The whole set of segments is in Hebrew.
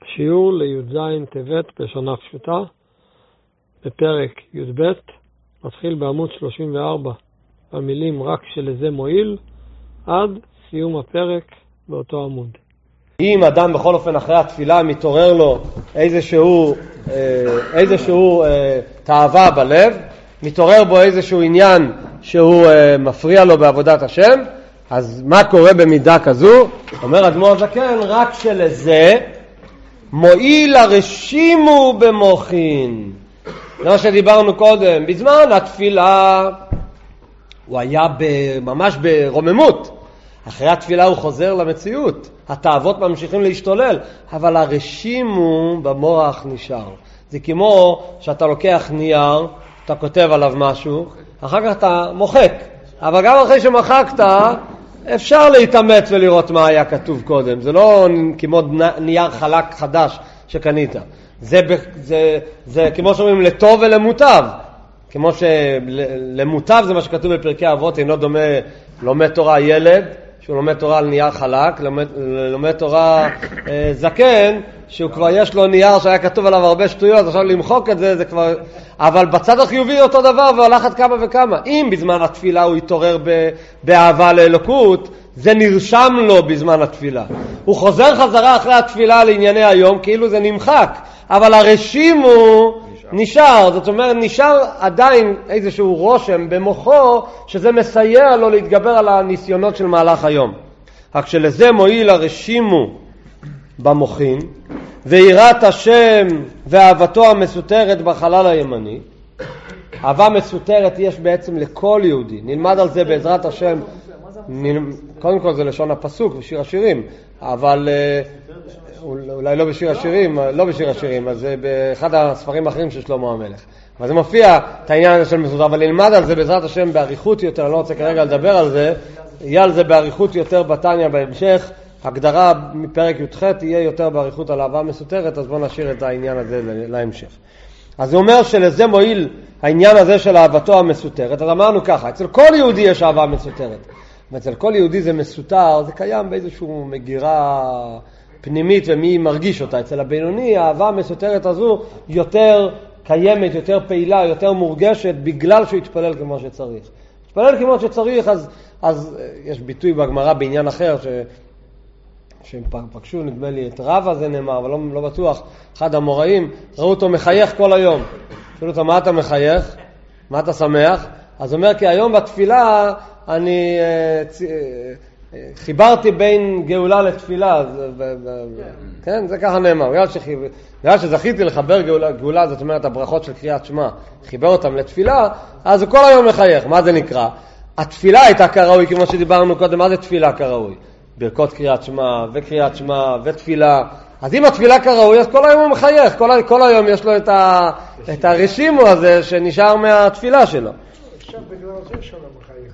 שיעור לי"ז טבת בשנה פשוטה, בפרק י"ב, מתחיל בעמוד 34, במילים רק שלזה מועיל, עד סיום הפרק באותו עמוד. אם אדם בכל אופן אחרי התפילה מתעורר לו איזשהו תאווה בלב, מתעורר בו איזשהו עניין שהוא מפריע לו בעבודת השם, אז מה קורה במידה כזו? אומר אדמו"ר הזקן, רק שלזה מועיל הרשימו במוחין. זה מה שדיברנו קודם, בזמן התפילה הוא היה ממש ברוממות, אחרי התפילה הוא חוזר למציאות, התאוות ממשיכים להשתולל, אבל הרשימו במוח נשאר. זה כמו שאתה לוקח נייר, אתה כותב עליו משהו, אחר כך אתה מוחק, אבל גם אחרי שמחקת אפשר להתאמץ ולראות מה היה כתוב קודם. זה לא כמו נייר חלק חדש שקנית. זה כמו שאומרים לטוב ולמוטב. כמו שלמוטב זה מה שכתוב בפרקי אבות, אינו דומה לומד תורה ילד שהוא לומד תורה על נייר חלק, לומד תורה זקן שהוא כבר יש לו נייר שהיה כתוב עליו הרבה שטויות, עכשיו למחוק את זה, זה כבר... אבל בצד החיובי אותו דבר והולכת כמה וכמה. אם בזמן התפילה הוא יתעורר באהבה לאלוקות, זה נרשם לו בזמן התפילה. הוא חוזר חזרה אחרי התפילה לענייני היום, כאילו זה נמחק, אבל הרשים הוא נשאר. זאת אומרת, נשאר עדיין איזשהו רושם במוחו, שזה מסייע לו להתגבר על הניסיונות של מהלך היום. רק שלזה מועיל הרשימו במוחין, ויראת השם ואהבתו המסותרת בחלל הימני. אהבה מסותרת יש בעצם לכל יהודי. נלמד על זה בעזרת השם. קודם כל זה לשון הפסוק בשיר השירים, אבל אולי לא בשיר השירים, אז זה באחד הספרים האחרים של שלמה המלך. אבל זה מופיע את העניין הזה של מסותר, אבל נלמד על זה בעזרת השם באריכות יותר. אני לא רוצה כרגע לדבר על זה, יהיה על זה באריכות יותר בתניה בהמשך. הגדרה מפרק י"ח תהיה יותר באריכות על אהבה מסותרת, אז בואו נשאיר את העניין הזה להמשך. אז הוא אומר שלזה מועיל העניין הזה של אהבתו המסותרת. אז אמרנו ככה, אצל כל יהודי יש אהבה מסותרת, ואצל כל יהודי זה מסותר, זה קיים באיזשהו מגירה פנימית ומי מרגיש אותה. אצל הבינוני האהבה המסותרת הזו יותר קיימת, יותר פעילה, יותר מורגשת, בגלל שהוא יתפלל כמו שצריך. יתפלל כמו שצריך, אז יש ביטוי בגמרא בעניין אחר שהם פגשו, נדמה לי, את רב הזה נאמר, אבל לא בטוח, אחד המוראים, ראו אותו מחייך כל היום. שאלו אותו, מה אתה מחייך? מה אתה שמח? אז הוא אומר, כי היום בתפילה אני חיברתי בין גאולה לתפילה. כן, זה ככה נאמר. בגלל שזכיתי לחבר גאולה, זאת אומרת, הברכות של קריאת שמע, חיבר אותם לתפילה, אז הוא כל היום מחייך. מה זה נקרא? התפילה הייתה כראוי, כמו שדיברנו קודם. מה זה תפילה כראוי? ברכות קריאת שמע וקריאת שמע ותפילה. אז אם התפילה כראוי, אז כל היום הוא מחייך, כל היום יש לו את הרשימו הזה שנשאר מהתפילה שלו. עכשיו בגלל זה שלא מחייך.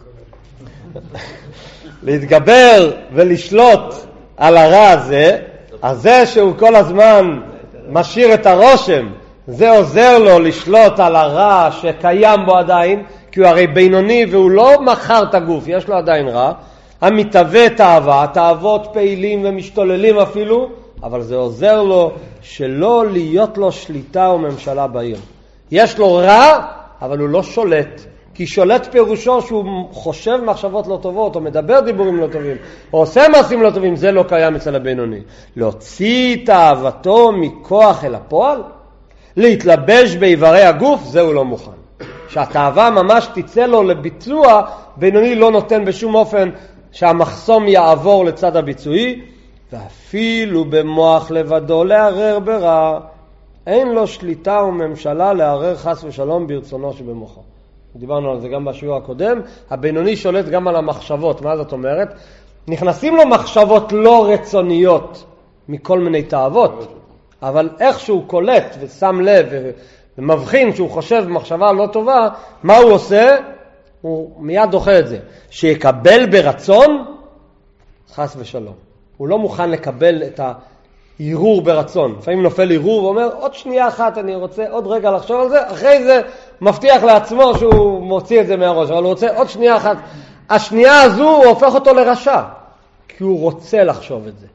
להתגבר ולשלוט על הרע הזה, אז זה שהוא כל הזמן משאיר את הרושם, זה עוזר לו לשלוט על הרע שקיים בו עדיין, כי הוא הרי בינוני והוא לא מחר את הגוף, יש לו עדיין רע, המתהווה תאווה, תאוות פעילים ומשתוללים אפילו, אבל זה עוזר לו שלא להיות לו שליטה וממשלה בעיר. יש לו רע, אבל הוא לא שולט, כי שולט פירושו שהוא חושב מחשבות לא טובות, או מדבר דיבורים לא טובים, או עושה מעשים לא טובים. זה לא קיים אצל הבינוני. להוציא תאוותו מכוח אל הפועל, להתלבש באיברי הגוף, זהו לא מוכן. שהתאווה ממש תצא לו לביצוע, בינוני לא נותן בשום אופן שהמחסום יעבור לצד הביצועי, ואפילו במוח לבדו לערער ברע, אין לו שליטה וממשלה לערער חס ושלום ברצונו שבמוחו. דיברנו על זה גם בשיעור הקודם. הבינוני שולט גם על המחשבות. מה זאת אומרת? נכנסים לו מחשבות לא רצוניות מכל מיני תאוות, אבל איך שהוא קולט ושם לב ומבחין שהוא חושב מחשבה לא טובה, מה הוא עושה? הוא מיד דוחה את זה. שיקבל ברצון, חס ושלום. הוא לא מוכן לקבל את הערעור ברצון. לפעמים נופל ערעור ואומר, עוד שנייה אחת אני רוצה עוד רגע לחשוב על זה, אחרי זה מבטיח לעצמו שהוא מוציא את זה מהראש, אבל הוא רוצה עוד שנייה אחת. השנייה הזו הוא הופך אותו לרשע, כי הוא רוצה לחשוב את זה.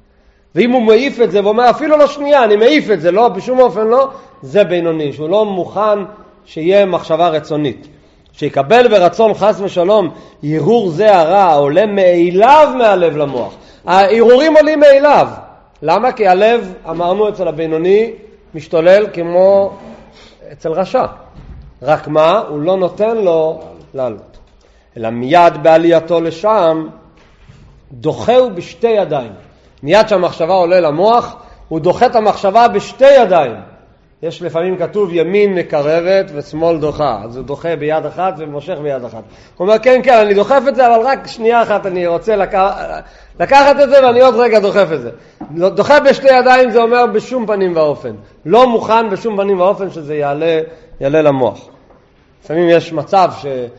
ואם הוא מעיף את זה ואומר אפילו לא שנייה, אני מעיף את זה, לא, בשום אופן לא, זה בינוני, שהוא לא מוכן שיהיה מחשבה רצונית. שיקבל ברצון חס ושלום ערעור זה הרע, עולה מאליו מהלב למוח. הערעורים עולים מאליו. למה? כי הלב, אמרנו אצל הבינוני, משתולל כמו אצל רשע. רק מה? הוא לא נותן לו לעלות. אלא מיד בעלייתו לשם, דוחהו בשתי ידיים. מיד שהמחשבה עולה למוח, הוא דוחה את המחשבה בשתי ידיים. יש לפעמים כתוב ימין מקרבת ושמאל דוחה. אז הוא דוחה ביד אחת ומושך ביד אחת. הוא אומר, כן, כן, אני דוחף את זה, אבל רק שנייה אחת אני רוצה לקחת את זה, ואני עוד רגע דוחף את זה. דוחף בשתי ידיים זה אומר בשום פנים ואופן. לא מוכן בשום פנים ואופן שזה יעלה למוח. לפעמים יש מצב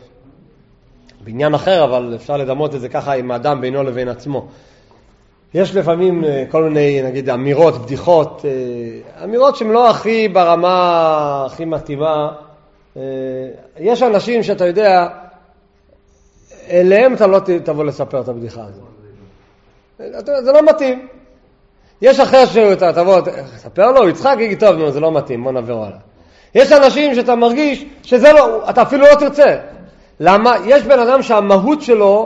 בעניין אחר, אבל אפשר לדמות את זה ככה עם האדם בינו לבין עצמו. יש לפעמים כל מיני, נגיד, אמירות, בדיחות, אמירות שהן לא הכי ברמה, הכי מתאימה. יש אנשים שאתה יודע, אליהם אתה לא תבוא לספר את הבדיחה הזאת. זה לא מתאים. יש אחר שאתה תבוא, תספר לו, יצחק, יגיד, טוב, נו, זה לא מתאים, בוא נעבור הלאה. יש אנשים שאתה מרגיש שזה לא, אתה אפילו לא תרצה. למה? יש בן אדם שהמהות שלו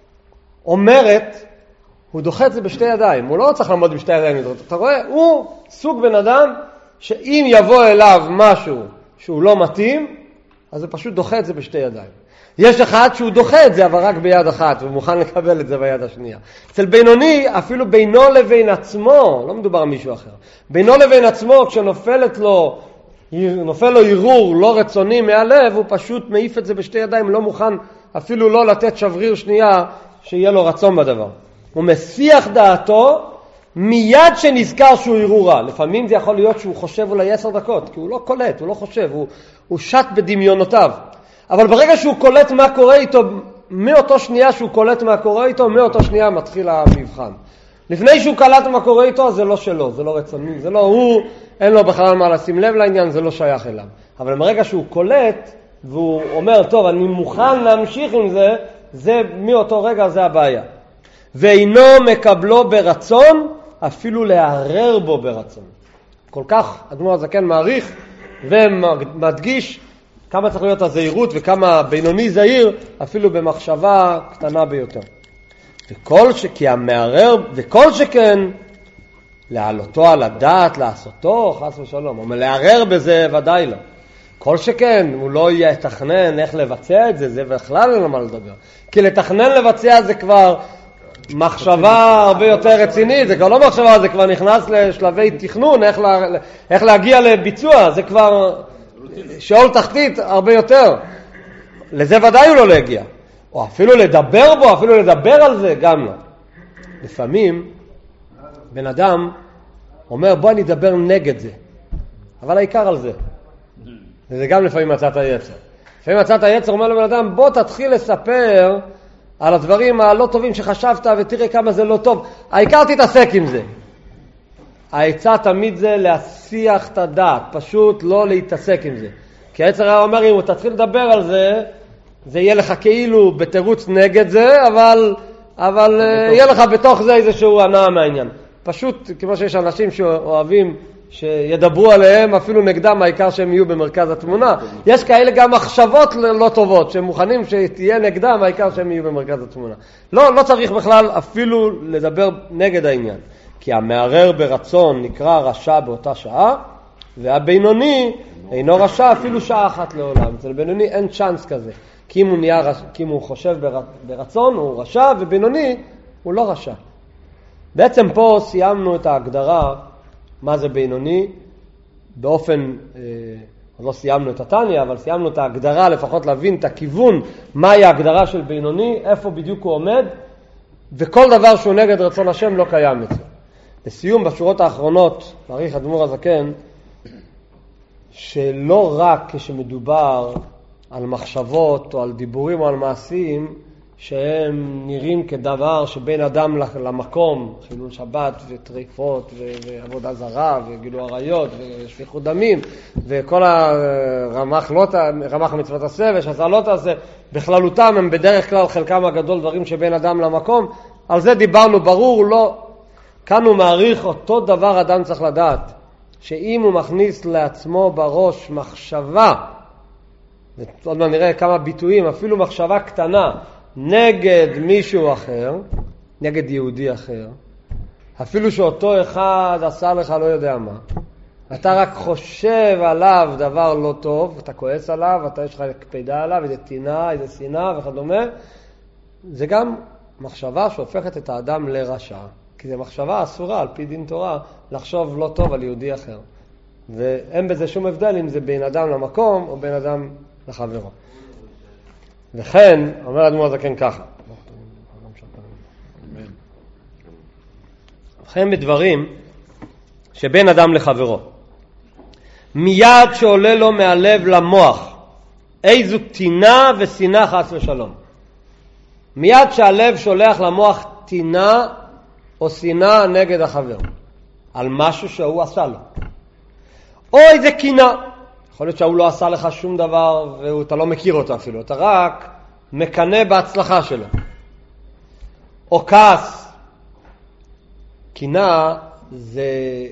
אומרת, הוא דוחה את זה בשתי ידיים, הוא לא צריך לעמוד בשתי ידיים. אתה רואה? הוא סוג בן אדם שאם יבוא אליו משהו שהוא לא מתאים, אז הוא פשוט דוחה את זה בשתי ידיים. יש אחד שהוא דוחה את זה, אבל רק ביד אחת, ומוכן לקבל את זה ביד השנייה. אצל בינוני, אפילו בינו לבין עצמו, לא מדובר על מישהו אחר, בינו לבין עצמו, כשנופל לו ערעור לא רצוני מהלב, הוא פשוט מעיף את זה בשתי ידיים, לא מוכן אפילו לא לתת שבריר שנייה שיהיה לו רצון בדבר. הוא מסיח דעתו מיד שנזכר שהוא ערעור רע. לפעמים זה יכול להיות שהוא חושב אולי 10 דקות, כי הוא לא קולט, הוא לא חושב, הוא שט בדמיונותיו. אבל ברגע שהוא קולט מה קורה איתו, מאותו שנייה שהוא קולט מה קורה איתו, מאותו שנייה מתחיל המבחן. לפני שהוא קלט מה קורה איתו, זה לא שלו, זה לא רצוני, זה לא הוא, אין לו בכלל מה לשים לב לעניין, זה לא שייך אליו. אבל ברגע שהוא קולט, והוא אומר, טוב, אני מוכן להמשיך עם זה, זה מאותו רגע זה הבעיה. ואינו מקבלו ברצון, אפילו להרר בו ברצון. כל כך, אדמו"ר הזקן מעריך ומדגיש כמה צריך להיות הזהירות וכמה בינוני זהיר, אפילו במחשבה קטנה ביותר. כי המערר, וכל שכן, להעלותו על הדעת, לעשותו, חס ושלום. אבל להרר בזה ודאי לא. כל שכן, הוא לא יתכנן איך לבצע את זה, זה בכלל אין לו מה לדבר. כי לתכנן לבצע זה כבר מחשבה הרבה יותר רצינית, זה כבר לא מחשבה, זה כבר נכנס לשלבי תכנון, איך להגיע לביצוע, זה כבר שאול תחתית הרבה יותר. לזה ודאי הוא לא להגיע. או אפילו לדבר בו, אפילו לדבר על זה, גם לא. לפעמים, בן אדם אומר, בוא אני אדבר נגד זה. אבל העיקר על זה. וזה גם לפעמים מצאת היצר. לפעמים מצאת היצר אומר לבן אדם, בוא תתחיל לספר על הדברים הלא טובים שחשבת, ותראה כמה זה לא טוב. העיקר תתעסק עם זה. העצה תמיד זה להסיח את הדעת, פשוט לא להתעסק עם זה. כי היצר אומר, אם הוא תתחיל לדבר על זה, זה יהיה לך כאילו בתירוץ נגד זה, אבל יהיה לך בתוך זה איזשהו הנאה מהעניין. פשוט כמו שיש אנשים שאוהבים שידברו עליהם אפילו נגדם, העיקר שהם יהיו במרכז התמונה. יש כאלה גם מחשבות לא טובות שהם מוכנים שתהיה נגדם, העיקר שהם יהיו במרכז התמונה. לא צריך בכלל אפילו לדבר נגד העניין. כי המערר ברצון נקרא רשע באותה שעה, והבינוני אינו רשע אפילו שעה אחת לעולם. אצל בינוני אין צ'אנס כזה. כי אם הוא חושב ברצון הוא רשע, ובינוני הוא לא רשע. בעצם פה סיימנו את ההגדרה מה זה בינוני, באופן, לא סיימנו את התניה, אבל סיימנו את ההגדרה, לפחות להבין את הכיוון, מהי ההגדרה של בינוני, איפה בדיוק הוא עומד, וכל דבר שהוא נגד רצון השם לא קיים אצלו. לסיום, בשורות האחרונות, מעריך אדמו"ר הזקן, שלא רק כשמדובר על מחשבות או על דיבורים או על מעשים, שהם נראים כדבר שבין אדם למקום, חילול שבת וטרפות ועבודה זרה וגילו עריות ושפיכות דמים וכל רמ"ח מצוות עשה ושעשה לא תעשה, בכללותם הם בדרך כלל חלקם הגדול דברים שבין אדם למקום. על זה דיברנו ברור, לא. כאן הוא מעריך אותו דבר אדם צריך לדעת, שאם הוא מכניס לעצמו בראש מחשבה, ועוד מעט נראה כמה ביטויים, אפילו מחשבה קטנה, נגד מישהו אחר, נגד יהודי אחר, אפילו שאותו אחד עשה לך לא יודע מה, אתה רק חושב עליו דבר לא טוב, אתה כועס עליו, אתה יש לך קפידה עליו, איזה טינה, איזה שנאה וכדומה, זה גם מחשבה שהופכת את האדם לרשע. כי זה מחשבה אסורה על פי דין תורה לחשוב לא טוב על יהודי אחר. ואין בזה שום הבדל אם זה בין אדם למקום או בין אדם לחברו. וכן, אומר אדמו"ר הזקן ככה. וכן בדברים שבין אדם לחברו. מיד שעולה לו מהלב למוח איזו טינה ושנאה חס ושלום. מיד שהלב שולח למוח טינה או שנאה נגד החבר על משהו שהוא עשה לו, או איזה קינה, יכול להיות שהוא לא עשה לך שום דבר ואתה לא מכיר אותו אפילו, אתה רק מקנה בהצלחה שלו, או כעס. קינה זה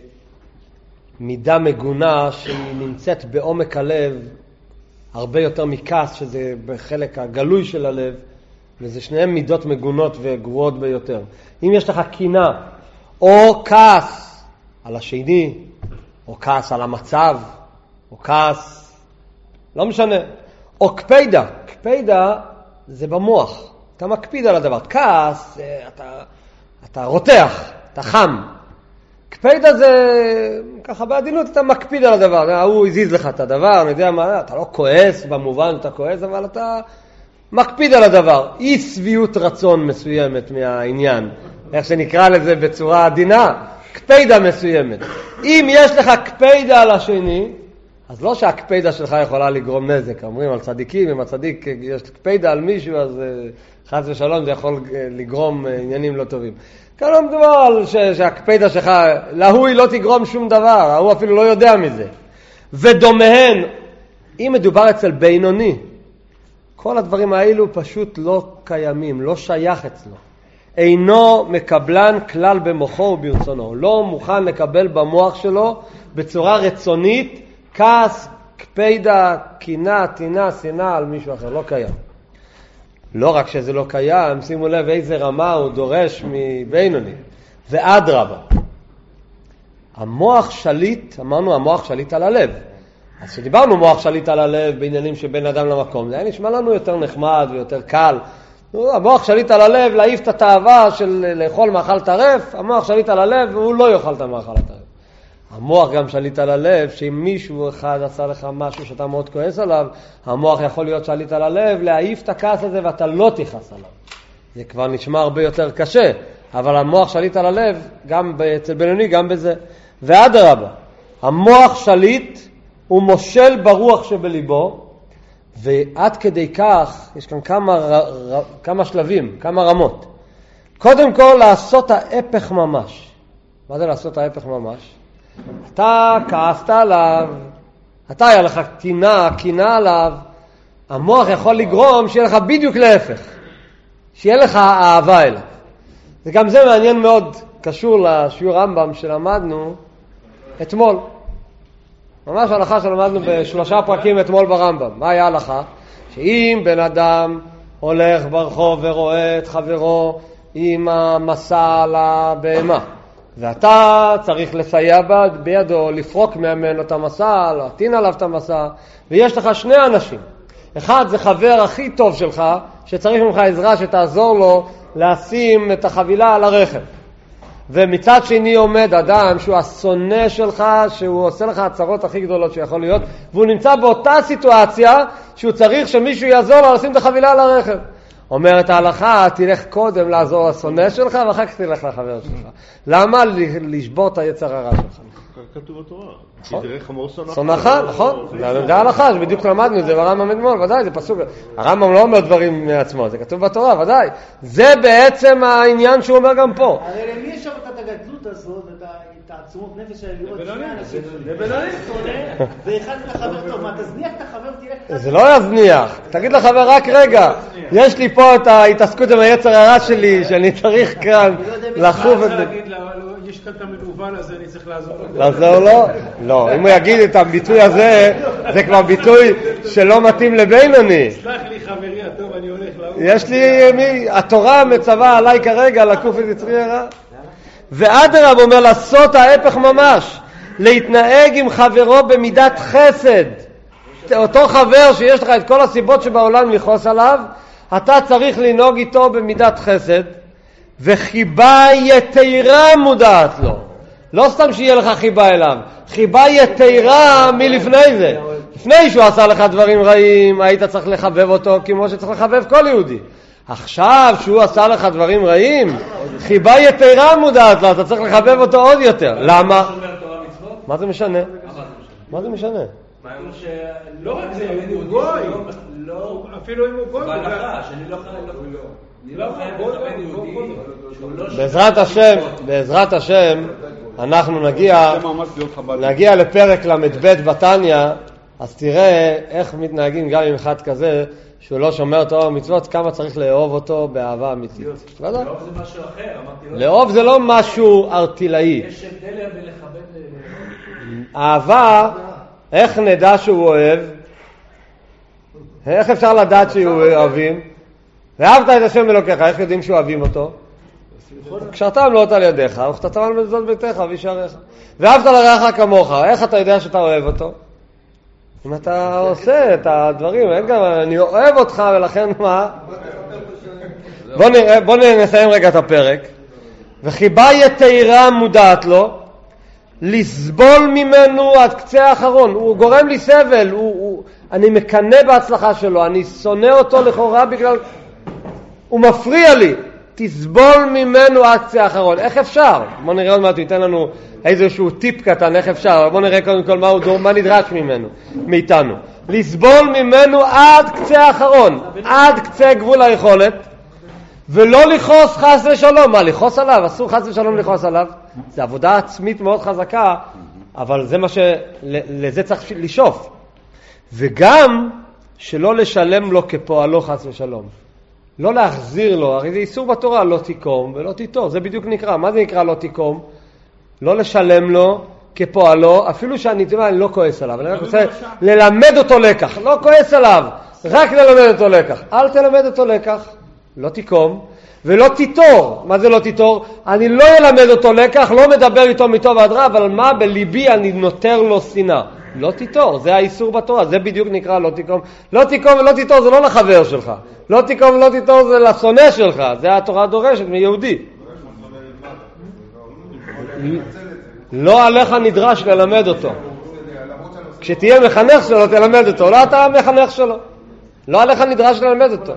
מידה מגונה שהיא נמצאת בעומק הלב הרבה יותר מכעס שזה בחלק הגלוי של הלב, וזה שניהם מידות מגונות וגרועות ביותר. אם יש לך קינה או כעס על השני, או כעס על המצב, או כעס, לא משנה, או קפידה. קפידה זה במוח, אתה מקפיד על הדבר. כעס, אתה רותח, אתה חם. קפידה זה ככה בעדינות, אתה מקפיד על הדבר, הוא הזיז לך את הדבר, אני יודע מה, אתה לא כועס במובן, אתה כועס, אבל אתה מקפיד על הדבר. אי סביעות רצון מסוימת מהעניין, איך שנקרא לזה בצורה עדינה, קפידה מסוימת. אם יש לך קפידה על השני, אז לא שהקפידה שלך יכולה לגרום נזק. אומרים על צדיקים, אם הצדיק יש קפידה על מישהו, אז חס ושלום זה יכול לגרום עניינים לא טובים. כאן לא מדובר על שהקפידה שלך, להוא היא לא תגרום שום דבר, הוא אפילו לא יודע מזה. ודומהן, אם מדובר אצל בינוני, כל הדברים האלו פשוט לא קיימים, לא שייך אצלו. אינו מקבלן כלל במוחו וברצונו. לא מוכן לקבל במוח שלו בצורה רצונית, כעס, קפידה, קינה, טינה, שנאה על מישהו אחר. לא קיים. לא רק שזה לא קיים, שימו לב איזה רמה הוא דורש מבינוני. ועד רבה. המוח שליט, אמרנו המוח שליט על הלב. אז שדיברנו מוח שליט על הלב בעניינים שבין אדם למקום, זה היה נשמע לנו יותר נחמד ויותר קל. המוח שליט על הלב להעיף את התאווה של לאכול מאכל טרף, המוח שליט על הלב והוא לא יאכל את המאכל הטרף. המוח גם שליט על הלב שאם מישהו אחד עשה לך משהו שאתה מאוד כועס עליו, המוח יכול להיות שליט על הלב להעיף את הכעס הזה ואתה לא תכעס עליו. זה כבר נשמע הרבה יותר קשה, אבל המוח שליט על הלב גם אצל בינוני גם בזה. ואדרבה, המוח שליט הוא מושל ברוח שבליבו, ועד כדי כך יש כאן כמה שלבים, כמה רמות. קודם כל לעשות ההפך ממש. מה זה לעשות ההפך ממש? אתה כעסת עליו, אתה היה לך קינה עליו, המוח יכול לגרום שיהיה לך בדיוק להפך, שיהיה לך אהבה אליו. וגם זה מעניין מאוד, קשור לשיעור רמב"ם שלמדנו אתמול. ממש הלכה שלמדנו בשלושה פרקים אתמול ברמב"ם. מה היה הלכה? שאם בן אדם הולך ברחוב ורואה את חברו עם המסע על הבהמה, ואתה צריך לסייע בידו, לפרוק ממנו את המסע, להטין עליו את המסע, ויש לך שני אנשים. אחד זה חבר הכי טוב שלך, שצריך ממך עזרה שתעזור לו לשים את החבילה על הרכב. ומצד שני עומד אדם שהוא השונא שלך, שהוא עושה לך הצרות הכי גדולות שיכול להיות, והוא נמצא באותה סיטואציה שהוא צריך שמישהו יעזור לו לשים את החבילה על הרכב. אומרת ההלכה, תלך קודם לעזור לשונא שלך ואחר כך תלך לחבר שלך. למה? לשבור את היצר הרע שלך. כתוב בתורה. נכון. תראה חמור שונאך, נכון. זה ההלכה, שבדיוק למדנו את זה ברמב"ם אתמול, ודאי, זה פסוק. הרמב"ם לא אומר דברים מעצמו, זה כתוב בתורה, ודאי. זה בעצם העניין שהוא אומר גם פה. הרי למי יש את הגדלות הזאת, את העצומות נפש של לראות שני אנשים? זה בינוני. ואחד לחבר טוב, מה תזניח את החבר תלך? זה לא יזניח. תגיד לחבר רק רגע, יש לי פה את ההתעסקות עם היצר הרע שלי, שאני צריך כאן לחוף את זה. מרגיש כאן את המנוול הזה, אני צריך לעזור לו. לעזור לו? לא, אם הוא יגיד את הביטוי הזה, זה כבר ביטוי שלא מתאים לבינוני. סלח לי חברי הטוב, אני הולך לאור. יש לי, התורה מצווה עליי כרגע לקוף את יצרי הרע. ואדרבה אומר לעשות ההפך ממש, להתנהג עם חברו במידת חסד. אותו חבר שיש לך את כל הסיבות שבעולם לכעוס עליו, אתה צריך לנהוג איתו במידת חסד, וחיבה יתירה מודעת לו. לא סתם שיהיה לך חיבה אליו, חיבה יתירה מלפני זה. לפני שהוא עשה לך דברים רעים, היית צריך לחבב אותו כמו שצריך לחבב כל יהודי. עכשיו שהוא עשה לך דברים רעים, חיבה יתירה מודעת לו, אתה צריך לחבב אותו עוד יותר. למה? מה זה משנה? מה זה משנה? לא רק זה, הוא גוי. אפילו אם הוא גוי. שאני לא חייב לכבד יהודי. בעזרת השם, אנחנו נגיע לפרק למ"ב בתניא, אז תראה איך מתנהגים גם עם אחד כזה, שהוא לא שומר תורה ומצוות, כמה צריך לאהוב אותו באהבה אמיתית. לאהוב זה משהו אחר, אמרתי. לאהוב זה לא משהו ארטילאי. יש הבדל בין לכבד אהבה, איך נדע שהוא אוהב? איך אפשר לדעת שהוא אוהבים? ואהבת את השם אלוקיך, איך יודעים שהוא אוהבים אותו? קשרת מלאות על ידיך, וכתבת על מזוזות ביתך וישעריך. ואהבת לרעך כמוך, איך אתה יודע שאתה אוהב אותו? אם אתה עושה את הדברים, אני אוהב אותך ולכן מה? בוא נסיים רגע את הפרק. וחיבה יתירה מודעת לו, לסבול ממנו עד קצה האחרון. הוא גורם לי סבל, אני מקנא בהצלחה שלו, אני שונא אותו לכאורה בגלל, הוא מפריע לי. תסבול ממנו עד קצה האחרון. איך אפשר? בוא נראה עוד מעט, ייתן לנו איזשהו טיפ קטן, איך אפשר. בוא נראה קודם כל מה נדרש מאיתנו. לסבול ממנו עד קצה האחרון, עד קצה גבול היכולת, ולא לכעוס חס ושלום. מה, לכעוס עליו? אסור חס ושלום לכעוס עליו. זה עבודה עצמית מאוד חזקה, אבל זה מה לזה צריך לשאוף. וגם שלא לשלם לו כפועלו חס ושלום. לא להחזיר לו, הרי זה איסור בתורה, לא תיקום ולא תיטור. זה בדיוק נקרא. מה זה נקרא לא תיקום? לא לשלם לו כפועלו, אפילו שאני לא כועס עליו. אני רק רוצה ללמד אותו לקח. לא כועס עליו, רק ללמד אותו לקח. אל תלמד אותו לקח. לא תיקום ולא תיטור. מה זה לא תיטור? אני לא אלמד אותו לקח, לא מדבר איתו מטוב ועד רע, אבל מה בליבי אני נותר לו שנאה. לא תיטור, זה האיסור בתורה, זה בדיוק נקרא לא תיקום. לא תיקום ולא תיטור זה לא לחבר שלך. לא תיקום ולא תיטור זה לשונא שלך. זה התורה דורשת מיהודי. לא עליך נדרש ללמד אותו. כשתהיה מחנך שלו תלמד אותו, לא אתה מחנך שלו. לא עליך נדרש ללמד אותו.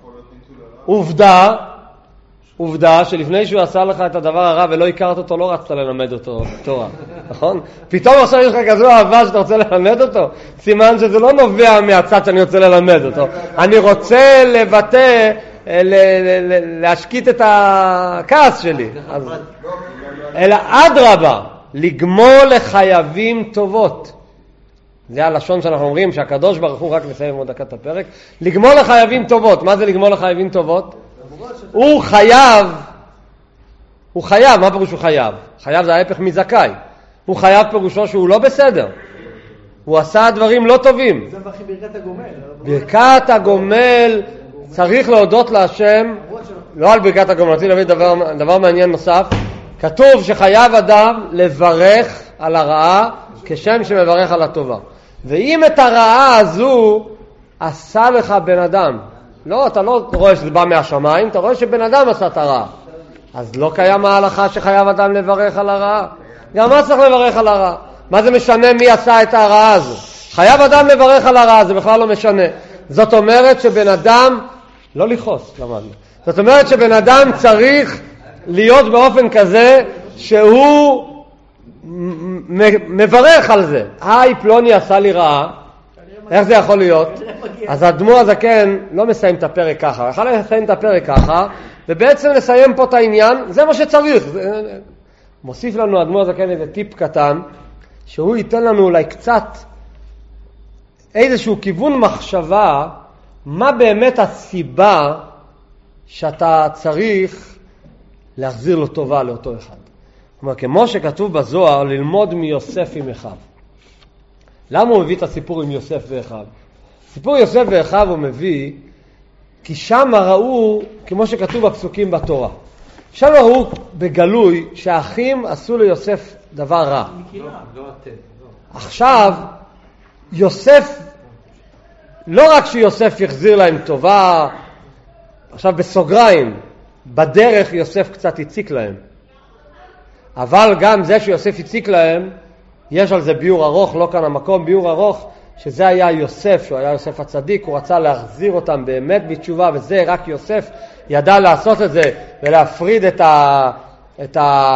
עובדה שלפני שהוא עשה לך את הדבר הרע ולא הכרת אותו, לא רצת ללמד אותו תורה, נכון? פתאום עכשיו יש לך כזו אהבה שאתה רוצה ללמד אותו, סימן שזה לא נובע מהצד שאני רוצה ללמד אותו. אני רוצה לבטא, להשקיט את הכעס שלי. אלא אדרבה, לגמול לחייבים טובות. זה הלשון שאנחנו אומרים, שהקדוש ברוך הוא, רק נסיים עוד דקת הפרק, לגמול לחייבים טובות. מה זה לגמול לחייבים טובות? הוא חייב, מה פירוש הוא חייב? חייב זה ההפך מזכאי. הוא חייב פירושו שהוא לא בסדר. הוא עשה דברים לא טובים. זה בכי ברכת הגומל. ברכת הגומל, צריך להודות להשם, לא על ברכת הגומל, רציתי להביא דבר מעניין נוסף. כתוב שחייב אדם לברך על הרעה כשם שמברך על הטובה. ואם את הרעה הזו עשה לך בן אדם, לא, אתה לא רואה שזה בא מהשמיים, אתה רואה שבן אדם עשה את הרעה. אז לא קיים ההלכה שחייב אדם לברך על הרעה. גם מה צריך לברך על הרעה? מה זה משנה מי עשה את הרעה הזו? חייב אדם לברך על הרעה, זה בכלל לא משנה. זאת אומרת שבן אדם, לא לכעוס, למדנו. זאת אומרת שבן אדם צריך להיות באופן כזה שהוא מברך על זה. היי, פלוני עשה לי רעה. איך זה יכול להיות? אז האדמו"ר הזקן לא מסיים את הפרק ככה. יכול לסיים את הפרק ככה, ובעצם לסיים פה את העניין, זה מה שצריך. מוסיף לנו האדמו"ר הזקן איזה טיפ קטן, שהוא ייתן לנו אולי קצת איזשהו כיוון מחשבה, מה באמת הסיבה שאתה צריך להחזיר לו טובה לאותו אחד. כלומר, כמו שכתוב בזוהר, ללמוד מיוסף עם אחיו. למה הוא מביא את הסיפור עם יוסף ואחיו? סיפור יוסף ואחיו הוא מביא, כי שם ראו, כמו שכתוב בפסוקים בתורה, שם ראו בגלוי שהאחים עשו ליוסף דבר רע. עכשיו, יוסף, לא רק שיוסף יחזיר להם טובה, עכשיו בסוגריים, בדרך יוסף קצת הציק להם. אבל גם זה שיוסף הציק להם, יש על זה ביור ארוך, לא כאן המקום, ביור ארוך, שזה היה יוסף, שהוא היה יוסף הצדיק, הוא רצה להחזיר אותם באמת בתשובה, וזה רק יוסף ידע לעשות את זה, ולהפריד את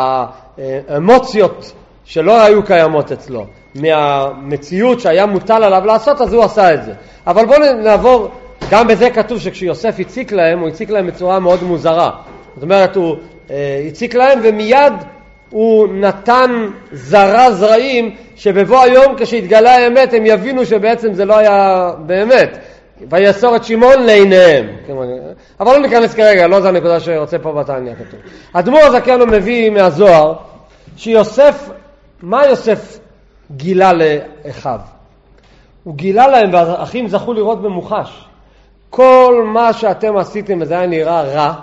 האמוציות שלא היו קיימות אצלו, מהמציאות שהיה מוטל עליו לעשות, אז הוא עשה את זה. אבל בואו נעבור, גם בזה כתוב שכשיוסף הציק להם, הוא הציק להם בצורה מאוד מוזרה. זאת אומרת, הוא הציק להם ומיד הוא נתן זרעים שבבוא היום כשהתגלה האמת הם יבינו שבעצם זה לא היה באמת. ויסור את שמעון לעיניהם. אבל לא ניכנס כרגע, לא זה הנקודה שרוצה פה בתניא כתוב. האדמו"ר הזקן הוא מביא מהזוהר שיוסף, מה יוסף גילה לאחיו? הוא גילה להם והאחים זכו לראות במוחש. כל מה שאתם עשיתם וזה היה נראה רע,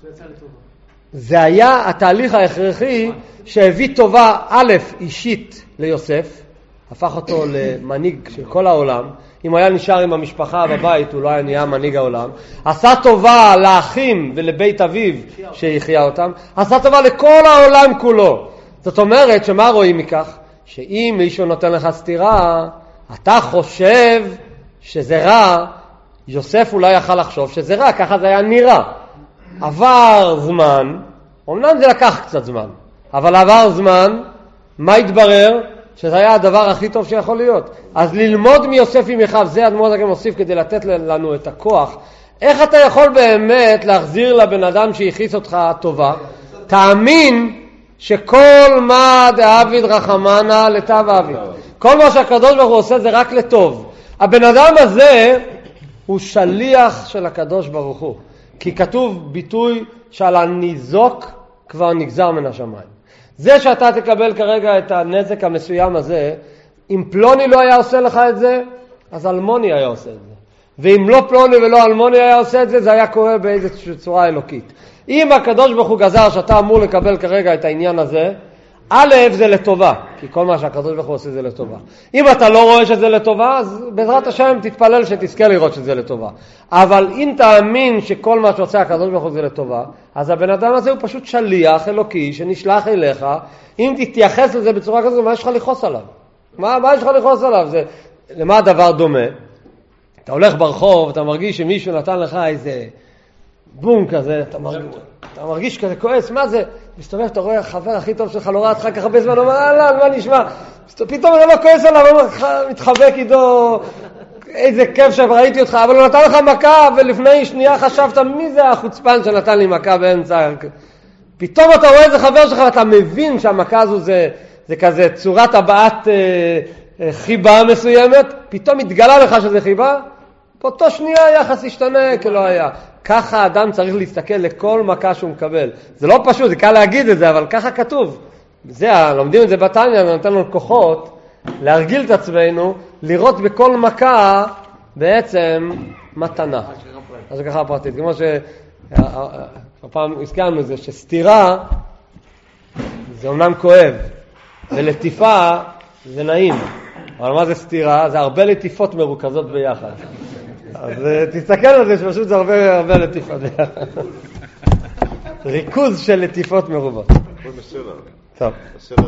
זה היה התהליך ההכרחי שהביא טובה א' אישית ליוסף, הפך אותו למנהיג של כל העולם. אם הוא היה נשאר עם המשפחה בבית הוא לא היה נהיה מנהיג העולם. עשה טובה לאחים ולבית אביו שהחיה אותם, עשה טובה לכל העולם כולו. זאת אומרת שמה רואים מכך? שאם מישהו נותן לך סתירה, אתה חושב שזה רע, יוסף אולי יכל לחשוב שזה רע, ככה זה היה נראה. עבר זמן, אמנם זה לקח קצת זמן, אבל עבר זמן, מה התברר? שזה היה הדבר הכי טוב שיכול להיות. אז ללמוד מיוסף עם אחיו, זה האדמו"ר הזקן מוסיף כדי לתת לנו את הכוח. איך אתה יכול באמת להחזיר לבן אדם שהכניס אותך טובה? תאמין שכל מה דאביד רחמנה לטוב אביד. כל מה שהקדוש ברוך הוא עושה זה רק לטוב. הבן אדם הזה הוא שליח של הקדוש ברוך הוא. כי כתוב ביטוי שעל הניזוק כבר נגזר מן השמיים. זה שאתה תקבל כרגע את הנזק המסוים הזה, אם פלוני לא היה עושה לך את זה, אז אלמוני היה עושה את זה. ואם לא פלוני ולא אלמוני היה עושה את זה, זה היה קורה באיזו צורה אלוקית. אם הקדוש ברוך הוא גזר שאתה אמור לקבל כרגע את העניין הזה, א' זה לטובה, כי כל מה שהקדוש ברוך הוא עושה זה לטובה. אם אתה לא רואה שזה לטובה, אז בעזרת השם תתפלל שתזכה לראות שזה לטובה. אבל אם תאמין שכל מה שעושה הקדוש ברוך הוא זה לטובה, אז הבן אדם הזה הוא פשוט שליח אלוקי שנשלח אליך. אם תתייחס לזה בצורה כזו, מה יש לך לכעוס עליו? מה יש לך לכעוס עליו? למה הדבר דומה? אתה הולך ברחוב, אתה מרגיש שמישהו נתן לך איזה בום כזה, אתה מרגיש כזה כועס, מה זה? מסתובב, אתה רואה החבר הכי טוב שלך, לא ראה אותך כך הרבה זמן, אומר, מה נשמע? פתאום אתה לא כועס עליו, מתחבק איתו, איזה כיף שראיתי אותך, אבל הוא נתן לך מכה, ולפני שנייה חשבת, מי זה החוצפן שנתן לי מכה באמצע? פתאום אתה רואה איזה חבר שלך, ואתה מבין שהמכה הזו זה כזה צורת הבעת חיבה מסוימת, פתאום התגלה לך שזה חיבה, באותו שנייה היחס ישתנה כלא היה. ככה האדם צריך להסתכל לכל מכה שהוא מקבל. זה לא פשוט, זה קל להגיד את זה, אבל ככה כתוב. לומדים את זה בתניא, זה נותן לנו כוחות להרגיל את עצמנו, לראות בכל מכה בעצם מתנה. אז זה ככה פרטית. כמו שהפעם הזכרנו את זה, שסתירה זה אומנם כואב, ולטיפה זה נעים. אבל מה זה סתירה? זה הרבה לטיפות מרוכזות ביחד. אז תסתכל על זה שפשוט זה הרבה לטיפות ביחד. ריכוז של לטיפות מרובות. טוב.